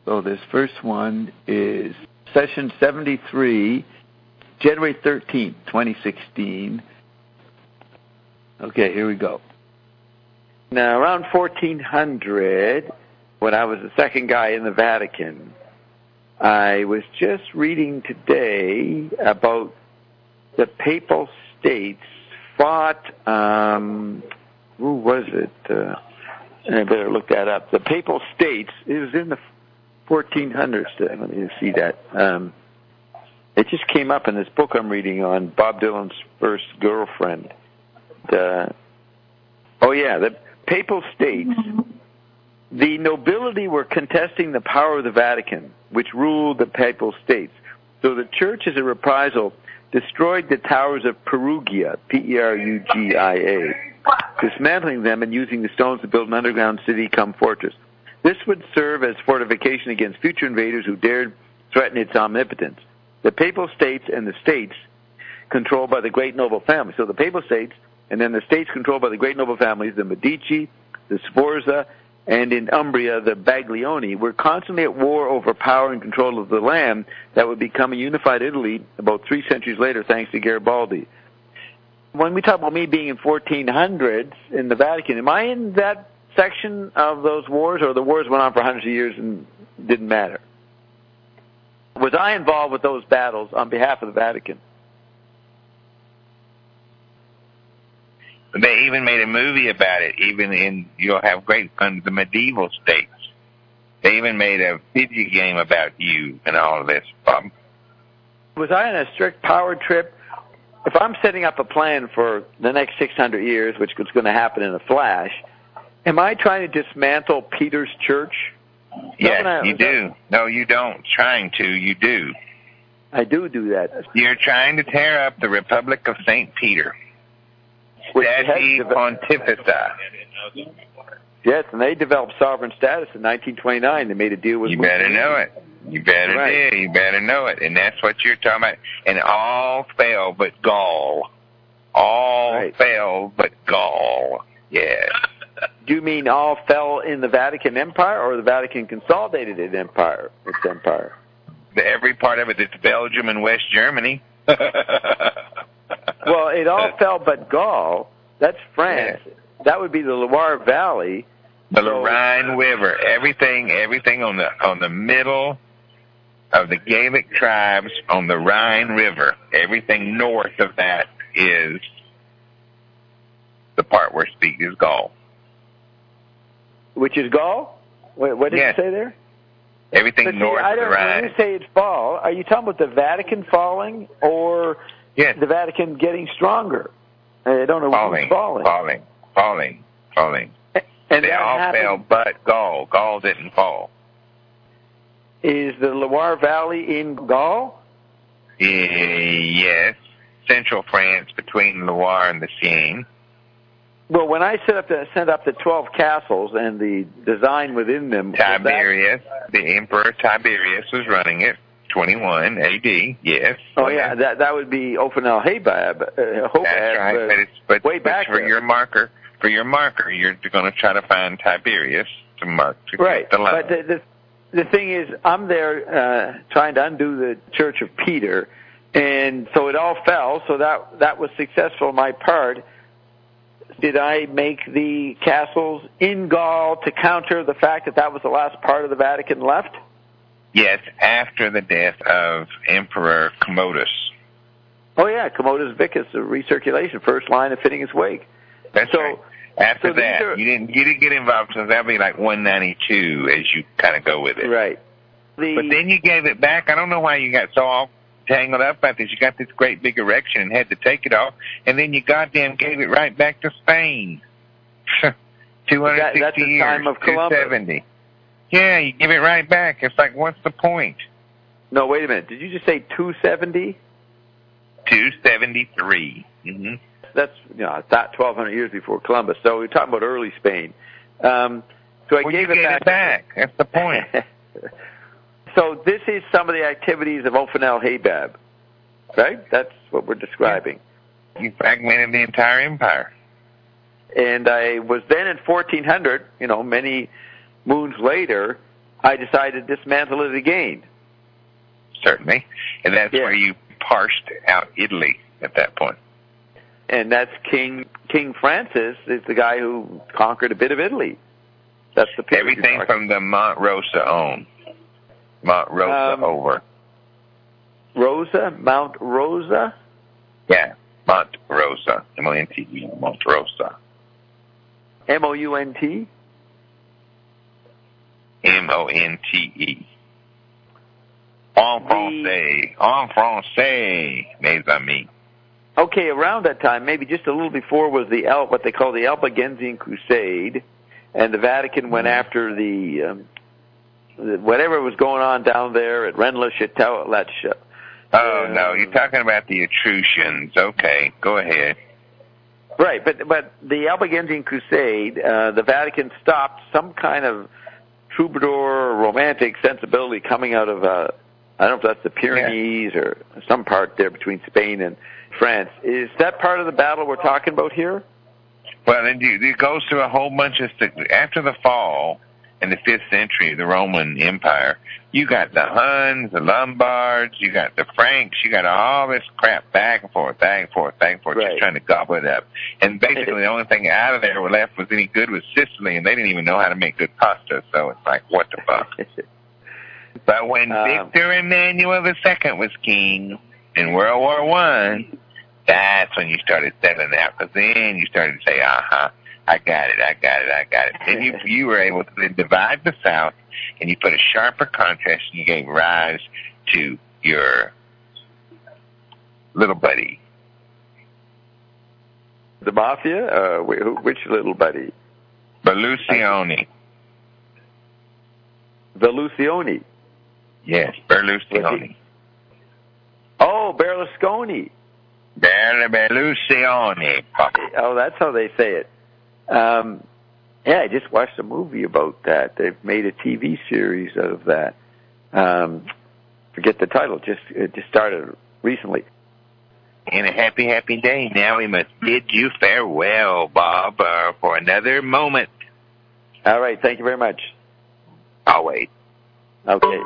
So this first one is session 73, January 13th, 2016. Okay, here we go. Now, around 1400, when I was the second guy in the Vatican, I was just reading today about the Papal States fought, who was it? I better look that up. The Papal States, it was in the 1400s. Let me see that. It just came up in this book I'm reading on Bob Dylan's first girlfriend. The Papal States. The nobility were contesting the power of the Vatican, which ruled the Papal States. So the church, as a reprisal, destroyed the towers of Perugia, Perugia, dismantling them and using the stones to build an underground city-cum fortress. This would serve as fortification against future invaders who dared threaten its omnipotence. The Papal States and the states controlled by the great noble family. So the Papal States and then the states controlled by the great noble families, the Medici, the Sforza, and in Umbria, the Baglioni, were constantly at war over power and control of the land that would become a unified Italy about 3 centuries later, thanks to Garibaldi. When we talk about me being in 1400s in the Vatican, am I in that section of those wars, or the wars went on for hundreds of years and didn't matter? Was I involved with those battles on behalf of the Vatican? They even made a movie about it, you'll have great fun, the medieval states. They even made a video game about you and all of this, Bob. Was I on a strict power trip? If I'm setting up a plan for the next 600 years, which is going to happen in a flash, am I trying to dismantle Peter's church? Yes, you do. No, you don't. Trying to, you do. I do that. You're trying to tear up the Republic of St. Peter. Stati Pontificia. Yes, and they developed sovereign status in 1929. They made a deal with... You better know it. You better do. You better know it. And that's what you're talking about. And all fell but Gaul. All fell but Gaul. Yes. Do you mean all fell in the Vatican Empire, or the Vatican consolidated its empire? Every part of it. It's Belgium and West Germany. Well, it all fell but Gaul. That's France. Yeah. That would be the Loire Valley. The Rhine River. Everything on the middle of the Gaelic tribes on the Rhine River. Everything north of that is the part where speak is Gaul. Which is Gaul? What did you say there? Everything north of the Rhine. When you say it's fall, are you talking about the Vatican falling, or the Vatican getting stronger? I don't know who's falling. Falling. And they all fell but Gaul. Gaul didn't fall. Is the Loire Valley in Gaul? Yes. Central France, between Loire and the Seine. Well, when I sent up the 12 castles and the design within them... Tiberius, the Emperor Tiberius was running it, 21 A.D., yes. Oh, yeah, that would be Ophenel-Hebab. That's right, but way back for your marker, you're going to try to find Tiberius to mark to get the line. But the thing is, I'm there trying to undo the Church of Peter, and so it all fell, so that was successful on my part. Did I make the castles in Gaul to counter the fact that was the last part of the Vatican left? Yes, after the death of Emperor Commodus. Oh, yeah, Commodus Vicus, the recirculation, first line of fitting his wake. That's right. After that, you didn't get involved, so that'll be like 192 as you kind of go with it. Right. But then you gave it back. I don't know why you got so all tangled up about this. You got this great big erection and had to take it off, and then you goddamn gave it right back to Spain. 260 that's the years, time of Columbus. 270. Yeah, you give it right back. It's like, what's the point? No, wait a minute. Did you just say 270? 273. Mm-hmm. That's, about 1,200 years before Columbus. So we're talking about early Spain. So I gave it back. That's the point. So this is some of the activities of Ophenel-Hebab, right? That's what we're describing. You fragmented the entire empire. And I was then in 1400, many moons later, I decided to dismantle it again. Certainly. And that's where you parsed out Italy at that point. And that's King Francis is the guy who conquered a bit of Italy. That's the period. Everything from the Mont Rosa on. Mont Rosa over. Mount Rosa? Yeah, Mont Rosa. M-O-N-T-E, Mont Rosa. M-O-U-N-T? M-O-N-T-E. En français, mes amis. Okay, around that time, maybe just a little before, was what they call the Albigensian Crusade, and the Vatican went after the whatever was going on down there at Rennes-le-Château. No, you're talking about the Etruscans. Okay, go ahead. Right, but the Albigensian Crusade, the Vatican stopped some kind of troubadour romantic sensibility coming out of I don't know if that's the Pyrenees or some part there between Spain and France. Is that part of the battle we're talking about here? Well, it goes through a whole bunch of stuff. After the fall in the 5th century of the Roman Empire, you got the Huns, the Lombards, you got the Franks, you got all this crap back and forth, right. just trying to gobble it up. And basically the only thing out of there left was any good was Sicily, and they didn't even know how to make good pasta, so it's like, what the fuck? But when Victor Emmanuel II was king in World War I, that's when you started settling out, because then you started to say, I got it. And you were able to divide the South, and you put a sharper contrast, and you gave rise to your little buddy. The Mafia? Which little buddy? Berlusconi. Berlusconi? Yes, Berlusconi. Oh, Berlusconi. Berlusconi. Oh, that's how they say it. I just watched a movie about that. They've made a TV series out of that. Forget the title. It just started recently. In a happy, happy day. Now we must bid you farewell, Bob, for another moment. All right. Thank you very much. I'll wait. Okay.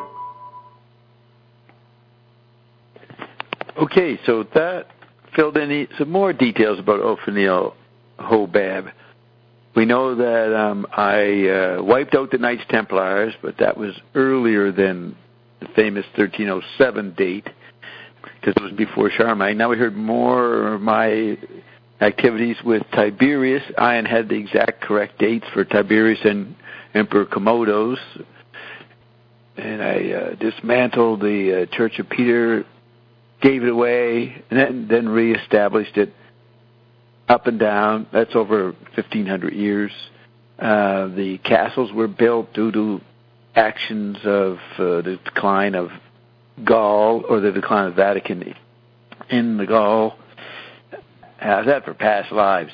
Okay, so that filled in some more details about Othniel Hobab. We know that I wiped out the Knights Templars, but that was earlier than the famous 1307 date, because it was before Charlemagne. Now we heard more of my activities with Tiberius. Ian had the exact correct dates for Tiberius and Emperor Commodus. And I dismantled the Church of Peter, gave it away, and then reestablished it up and down. That's over 1,500 years. The castles were built due to actions of the decline of Gaul, or the decline of Vatican in the Gaul. How's that for past lives?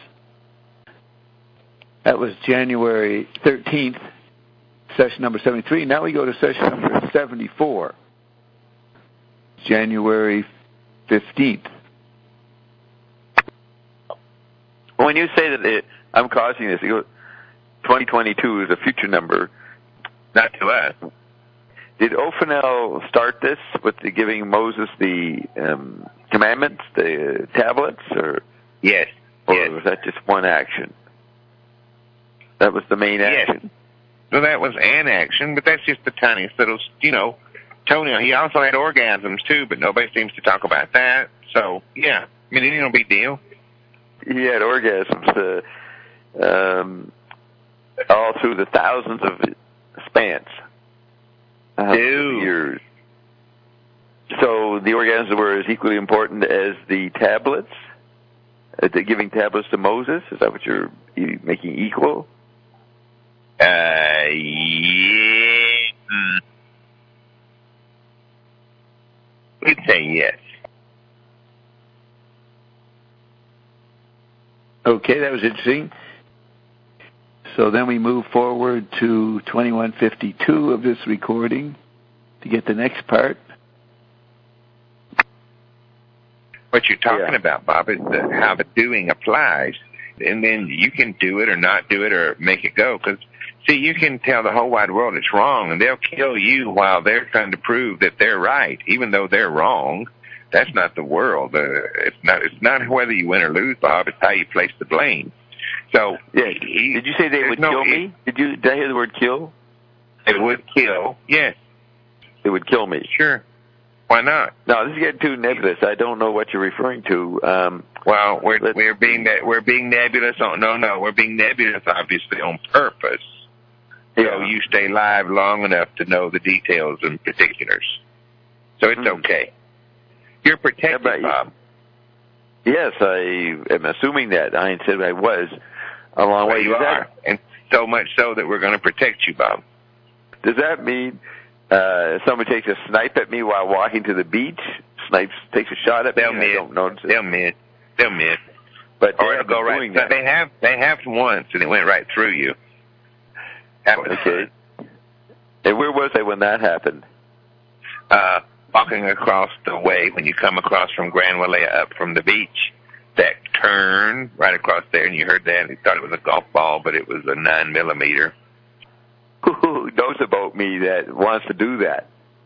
That was January 13th, session number 73. Now we go to session number 74. January 15th. When you say that I'm causing this, 2022 is a future number. Not to us. Did Othniel start this with giving Moses the commandments, the tablets, or yes, was that just one action? That was the main action. Yes. Well, that was an action, but that's just the tiniest little, toenail. He also had orgasms too, but nobody seems to talk about that. So yeah, I mean, no big deal. He had orgasms all through the thousands of spans. Years. So the orgasms were as equally important as the tablets, the giving tablets to Moses. Is that what you're making equal? Yeah. We'd say yes. Okay, that was interesting. So then we move forward to 2152 of this recording to get the next part. What you're talking about, Bob, is how the doing applies. And then you can do it or not do it or make it go. Because See, you can tell the whole wide world it's wrong, and they'll kill you while they're trying to prove that they're right, even though they're wrong. That's not the world. It's not whether you win or lose, Bob. It's how you place the blame. So, yeah. Did you say they would kill me? Did I hear the word kill? It would kill. Yes. It would kill me. Sure. Why not? No, this is getting too nebulous. I don't know what you're referring to. Well, we're being nebulous on. No, we're being nebulous, obviously, on purpose. Yeah. So you stay live long enough to know the details and particulars. So it's okay. You're protected, Bob. Yes, I am assuming that. I said I was a long way. You are, and so much so that we're going to protect you, Bob. Does that mean someone takes a snipe at me while walking to the beach? Takes a shot at me. I don't notice it. They'll miss. But or it'll go right. That. They have once, and it went right through you. Okay. And where was I when that happened? Walking across the way when you come across from Grand Walea up from the beach. That turn right across there, and you heard that, and you thought it was a golf ball, but it was a 9mm. Who knows about me that wants to do that?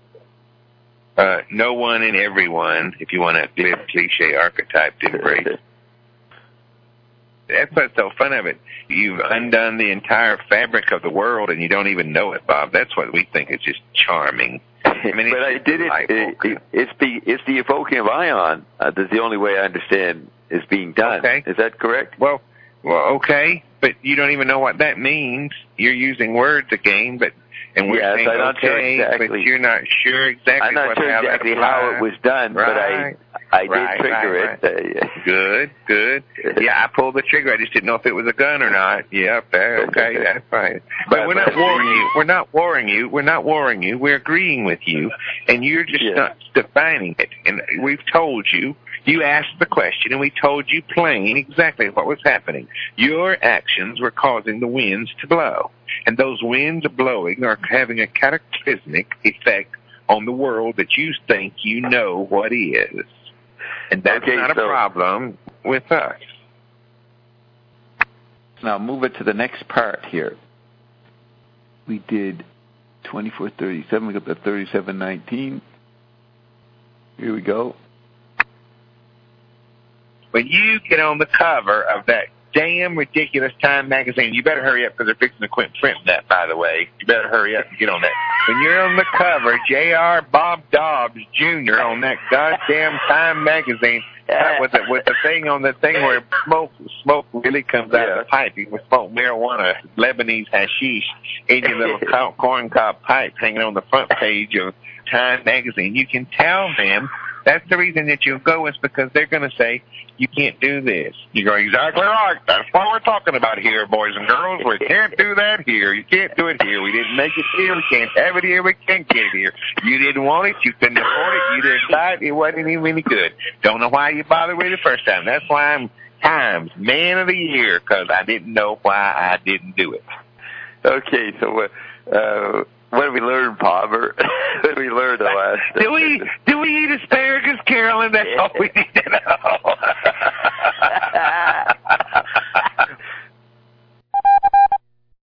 No one and everyone, if you want to live cliche archetype to embrace. That's what's so fun of it. You've undone the entire fabric of the world, and you don't even know it, Bob. That's what we think is just charming. I mean, but I did it. It's the evoking of ion. That's the only way I understand is being done. Okay. Is that correct? Well, okay, but you don't even know what that means. You're using words again, and we're saying I'm not sure exactly. But you're not sure exactly. I'm not sure exactly how it was done, right. But I did trigger it. Good. Yeah, I pulled the trigger. I just didn't know if it was a gun or not. Yep. Okay, that's fine. But we're not warring you. We're not warring you. We're agreeing with you, and you're just not defining it. And we've told you. You asked the question, and we told you plain exactly what was happening. Your actions were causing the winds to blow, and those winds blowing are having a cataclysmic effect on the world that you think you know what is. And that's not a problem with us. Now move it to the next part here. We did 2437, we got the 3719. Here we go. When you get on the cover of that damn ridiculous Time magazine, you better hurry up because they're fixing to quit printing that, by the way. You better hurry up and get on that. When you're on the cover, J.R. Bob Dobbs Jr. on that goddamn Time magazine with the thing on the thing where smoke really comes out of the pipe. You can smoke marijuana, Lebanese hashish in your little corncob pipe hanging on the front page of Time magazine. You can tell them that's the reason that you'll go is because they're going to say, you can't do this. You go, exactly right. That's what we're talking about here, boys and girls. We can't do that here. You can't do it here. We didn't make it here. We can't have it here. We can't get it here. You didn't want it. You couldn't afford it. You didn't buy it. It wasn't even any good. Don't know why you bothered with it the first time. That's why I'm Times Man of the Year, because I didn't know why I didn't do it. Okay, so what have we learned, Palmer?